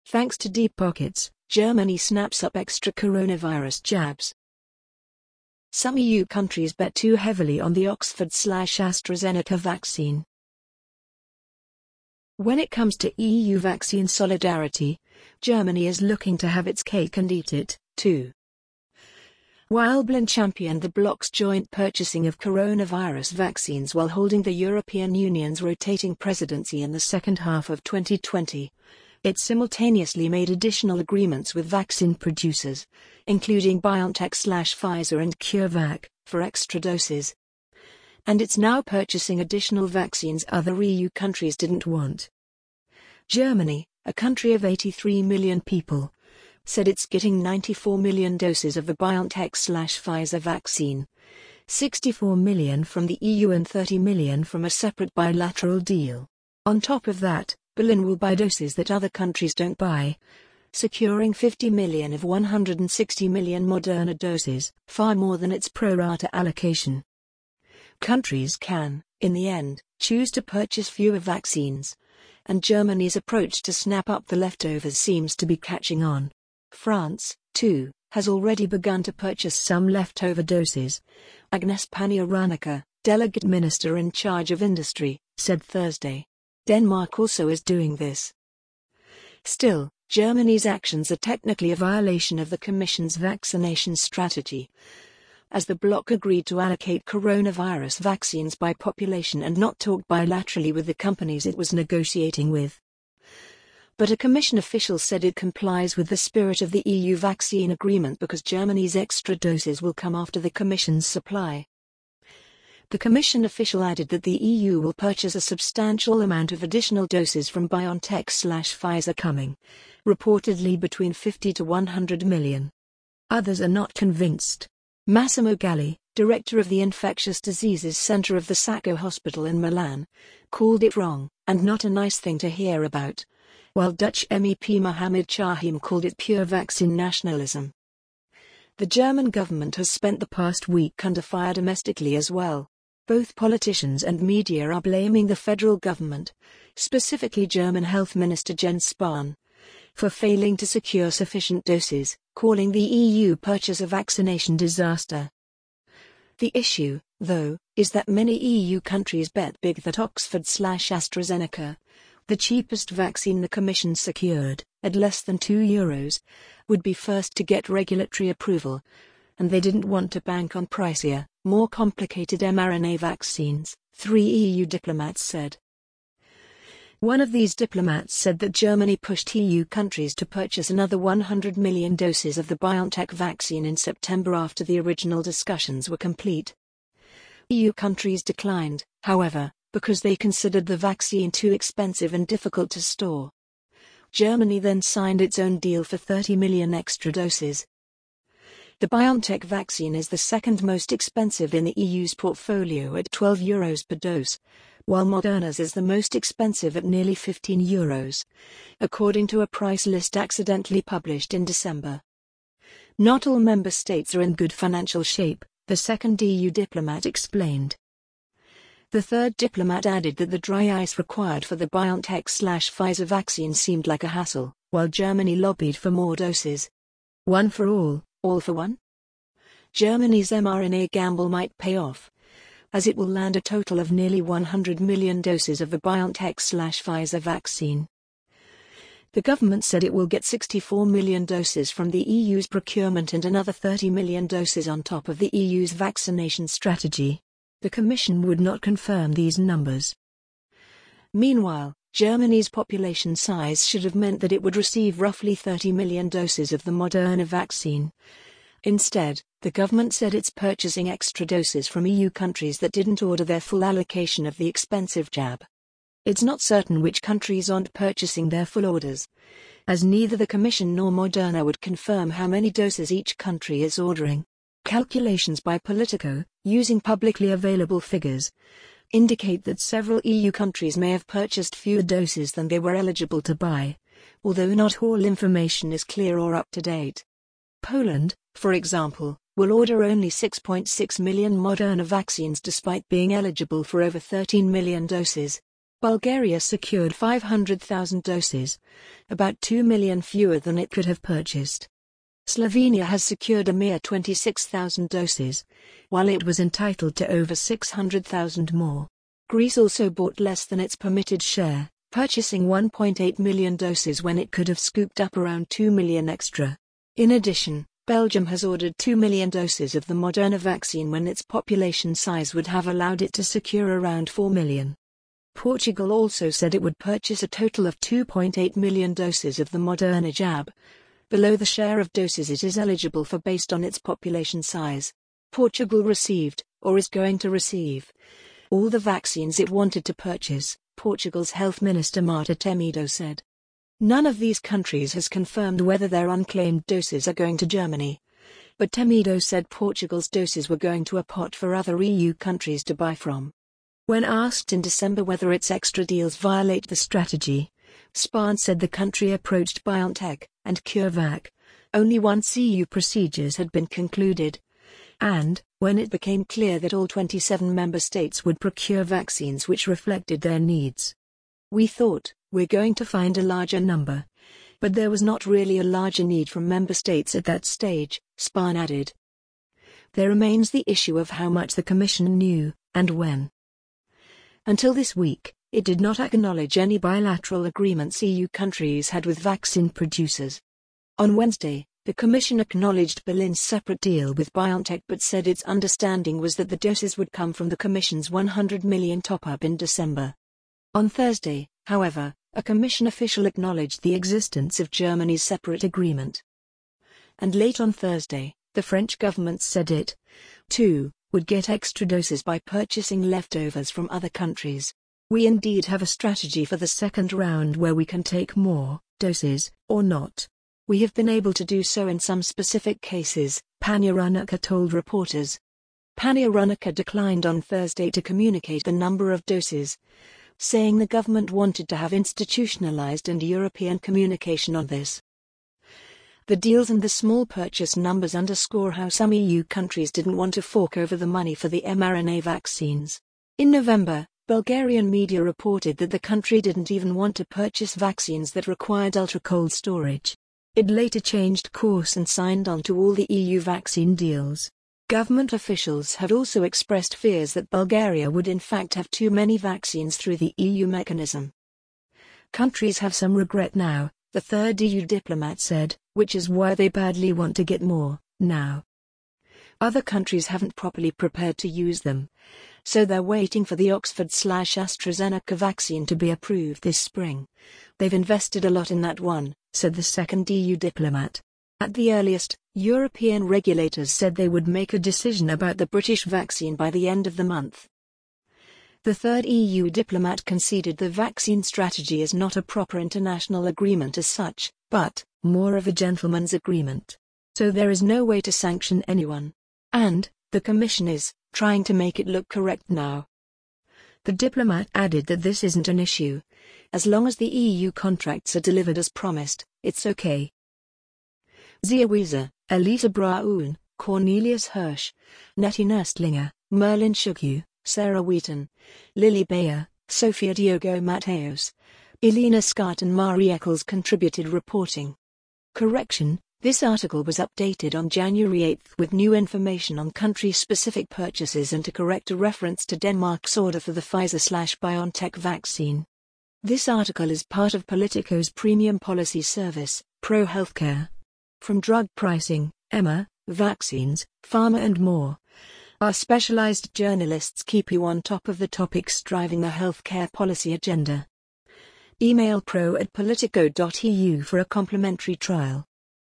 Thanks to deep pockets, Germany snaps up extra coronavirus jabs. Some EU countries bet too heavily on the Oxford/AstraZeneca vaccine. When it comes to EU vaccine solidarity, Germany is looking to have its cake and eat it, too. While Berlin championed the bloc's joint purchasing of coronavirus vaccines while holding the European Union's rotating presidency in the second half of 2020, it simultaneously made additional agreements with vaccine producers, including BioNTech/Pfizer and CureVac, for extra doses. And it's now purchasing additional vaccines other EU countries didn't want. Germany, a country of 83 million people, said it's getting 94 million doses of the BioNTech/Pfizer vaccine, 64 million from the EU and 30 million from a separate bilateral deal. On top of that, Berlin will buy doses that other countries don't buy, securing 50 million of 160 million Moderna doses, far more than its pro rata allocation. Countries can, in the end, choose to purchase fewer vaccines, and Germany's approach to snap up the leftovers seems to be catching on. France, too, has already begun to purchase some leftover doses. Agnes Pannier-Runacher, delegate minister in charge of industry, said Thursday. Denmark also is doing this. Still, Germany's actions are technically a violation of the Commission's vaccination strategy, as the bloc agreed to allocate coronavirus vaccines by population and not talk bilaterally with the companies it was negotiating with. But a Commission official said it complies with the spirit of the EU vaccine agreement because Germany's extra doses will come after the Commission's supply. The Commission official added that the EU will purchase a substantial amount of additional doses from BioNTech/Pfizer coming, reportedly between 50 to 100 million. Others are not convinced. Massimo Galli, director of the Infectious Diseases Center of the Sacco Hospital in Milan, called it wrong, and not a nice thing to hear about, while Dutch MEP Mohamed Chahim called it pure vaccine nationalism. The German government has spent the past week under fire domestically as well. Both politicians and media are blaming the federal government, specifically German Health Minister Jens Spahn, for failing to secure sufficient doses, calling the EU purchase a vaccination disaster. The issue, though, is that many EU countries bet big that Oxford/AstraZeneca, the cheapest vaccine the Commission secured, at less than €2, would be first to get regulatory approval, and they didn't want to bank on pricier, more complicated mRNA vaccines, 3 EU diplomats said. One of these diplomats said that Germany pushed EU countries to purchase another 100 million doses of the BioNTech vaccine in September after the original discussions were complete. EU countries declined, however, because they considered the vaccine too expensive and difficult to store. Germany then signed its own deal for 30 million extra doses. The BioNTech vaccine is the second most expensive in the EU's portfolio at €12 per dose, while Moderna's is the most expensive at nearly €15, according to a price list accidentally published in December. Not all member states are in good financial shape, the second EU diplomat explained. The third diplomat added that the dry ice required for the BioNTech/Pfizer vaccine seemed like a hassle, while Germany lobbied for more doses. One for all for one? Germany's mRNA gamble might pay off, as it will land a total of nearly 100 million doses of the BioNTech/Pfizer vaccine. The government said it will get 64 million doses from the EU's procurement and another 30 million doses on top of the EU's vaccination strategy. The Commission would not confirm these numbers. Meanwhile, Germany's population size should have meant that it would receive roughly 30 million doses of the Moderna vaccine. Instead, the government said it's purchasing extra doses from EU countries that didn't order their full allocation of the expensive jab. It's not certain which countries aren't purchasing their full orders, as neither the Commission nor Moderna would confirm how many doses each country is ordering. Calculations by Politico, using publicly available figures, indicate that several EU countries may have purchased fewer doses than they were eligible to buy, although not all information is clear or up to date. Poland, for example, will order only 6.6 million Moderna vaccines despite being eligible for over 13 million doses. Bulgaria secured 500,000 doses, about 2 million fewer than it could have purchased. Slovenia has secured a mere 26,000 doses, while it was entitled to over 600,000 more. Greece also bought less than its permitted share, purchasing 1.8 million doses when it could have scooped up around 2 million extra. In addition, Belgium has ordered 2 million doses of the Moderna vaccine when its population size would have allowed it to secure around 4 million. Portugal also said it would purchase a total of 2.8 million doses of the Moderna jab, below the share of doses it is eligible for based on its population size. Portugal received, or is going to receive, all the vaccines it wanted to purchase, Portugal's Health Minister Marta Temido said. None of these countries has confirmed whether their unclaimed doses are going to Germany, but Temido said Portugal's doses were going to a pot for other EU countries to buy from. When asked in December whether its extra deals violate the strategy, Spahn said the country approached BioNTech and CureVac only once EU procedures had been concluded, and, when it became clear that all 27 member states would procure vaccines which reflected their needs. We thought, we're going to find a larger number. But there was not really a larger need from member states at that stage, Spahn added. There remains the issue of how much the Commission knew, and when. Until this week, it did not acknowledge any bilateral agreements EU countries had with vaccine producers. On Wednesday, the Commission acknowledged Berlin's separate deal with BioNTech but said its understanding was that the doses would come from the Commission's 100 million top-up in December. On Thursday, however, a Commission official acknowledged the existence of Germany's separate agreement. And late on Thursday, the French government said it, too, would get extra doses by purchasing leftovers from other countries. We indeed have a strategy for the second round where we can take more doses, or not. We have been able to do so in some specific cases, Pania Runnaka told reporters. Pania Runnaka declined on Thursday to communicate the number of doses, saying the government wanted to have institutionalized and European communication on this. The deals and the small purchase numbers underscore how some EU countries didn't want to fork over the money for the mRNA vaccines. In November, Bulgarian media reported that the country didn't even want to purchase vaccines that required ultra-cold storage. It later changed course and signed on to all the EU vaccine deals. Government officials had also expressed fears that Bulgaria would in fact have too many vaccines through the EU mechanism. Countries have some regret now, the third EU diplomat said, which is why they badly want to get more, now. Other countries haven't properly prepared to use them, so they're waiting for the Oxford/AstraZeneca vaccine to be approved this spring. They've invested a lot in that one, said the second EU diplomat. At the earliest, European regulators said they would make a decision about the British vaccine by the end of the month. The third EU diplomat conceded the vaccine strategy is not a proper international agreement as such, but more of a gentleman's agreement. So there is no way to sanction anyone. And the Commission is trying to make it look correct now. The diplomat added that this isn't an issue. As long as the EU contracts are delivered as promised, it's okay. Zia Weiser, Elisa Braun, Cornelius Hirsch, Nettie Nestlinger, Merlin Shugyu, Sarah Wheaton, Lily Bayer, Sofia Diogo Mateos, Elena Scott and Mari Eccles contributed reporting. Correction, this article was updated on January 8 with new information on country-specific purchases and to correct a reference to Denmark's order for the Pfizer/BioNTech vaccine. This article is part of Politico's premium policy service, Pro Healthcare. From drug pricing, EMA, vaccines, pharma and more, our specialized journalists keep you on top of the topics driving the healthcare policy agenda. Email pro@politico.eu for a complimentary trial.